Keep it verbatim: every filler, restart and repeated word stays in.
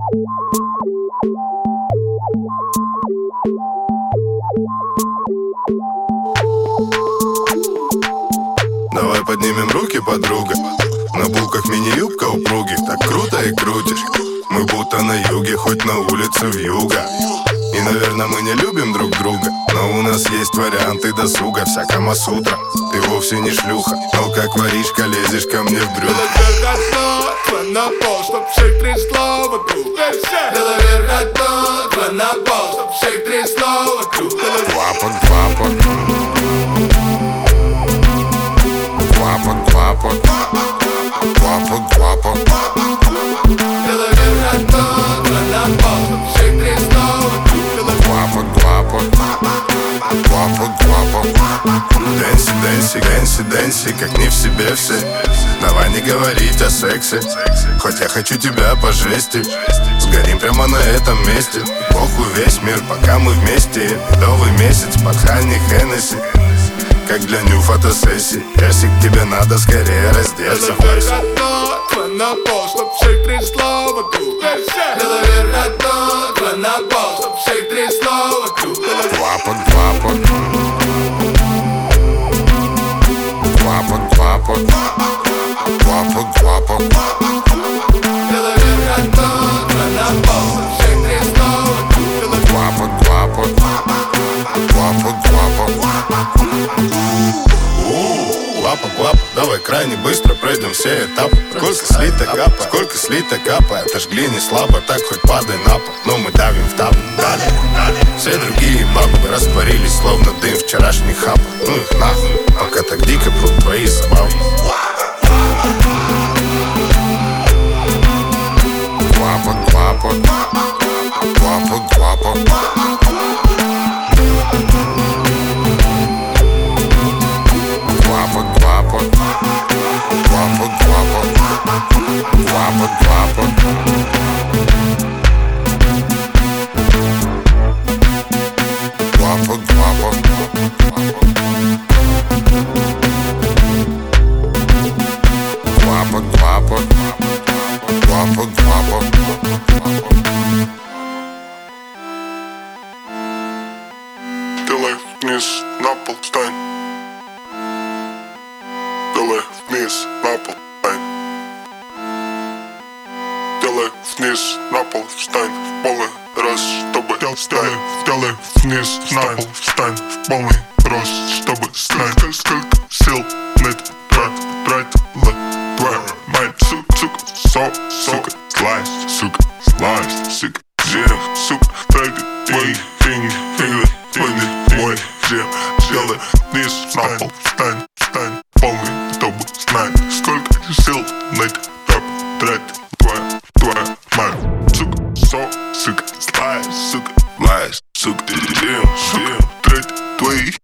Давай поднимем руки, подруга. На булках мини-юбка упруги. Так круто и крутишь. Мы будто на юге, хоть на улице вьюга. И, наверное, мы не любим друг друга, но у нас есть варианты досуга. Вся Камасутра, ты вовсе не шлюха, но как воришка лезешь ко мне в брюки. На пол, чтоб шею трясло вокруг. Делай вверх одно, два на пол, чтоб шею трясло вокруг. Клапан, клапан. Клапан, клапан. Клапан, клапан. Делай вверх одно, два на пол, чтоб шею трясло вокруг. Клапан, клапан. Клапан, клапан. Дэнси, дэнси, дэнси, дэнси, как не в себе все. Давай не говорить о сексе, хоть я хочу тебя по жести. Сгорим прямо на этом месте. Похуй весь мир, пока мы вместе. Медовый месяц под Ханни Хеннесси, как для ню фотосессий. Персик, тебе надо скорее раздеться. Делай вверх одно, два на пол, чтоб шею трясло вокруг. Делай вверх одно, два на пол, чтоб шею трясло вокруг. Клапан, клапан. Клапан, клапан. Клапан, клапан. Делай вверх одно, два на пол, чтоб шею трясло вокруг. Клапан, клапан. Клапан, клапан. Лапа, лапа, давай крайне быстро пройдем все этапы. Сколько слито капа, сколько слито капа. Отожгли не слабо, так хоть падай на пол. Но мы давим в тап, далее, далее. Все другие бабы растворились, словно дым вчерашний хап. Ну их нахуй, пока так дико прут твои забавы. Клапан, клапан. Клапан, клапан. Клапан, клапан. Клапан, клапан. Клапан, клапан. Клапан, клапан. Клапан, клапан. Клапан, клапан. Делай вниз, на пол, встань. Делай вниз, на пол, встань. Делай вниз, на пол, встань в полный рост, чтобы делай, делай вниз, на пол, встань в полный рост, чтобы знать, сколько сил на это тратила твоя мать, сука, сука, со, сука, слайс, сука, слайс, сука, жир, сука, тратит твои деньги, деньги, мой жир, делай вниз, на пол, встань, встань в полный, чтобы знать, сколько сил на это тратит твоя, твоя мать, сука, со, сука, слайс, сука, слайс, сука, жир, сука, тратит твои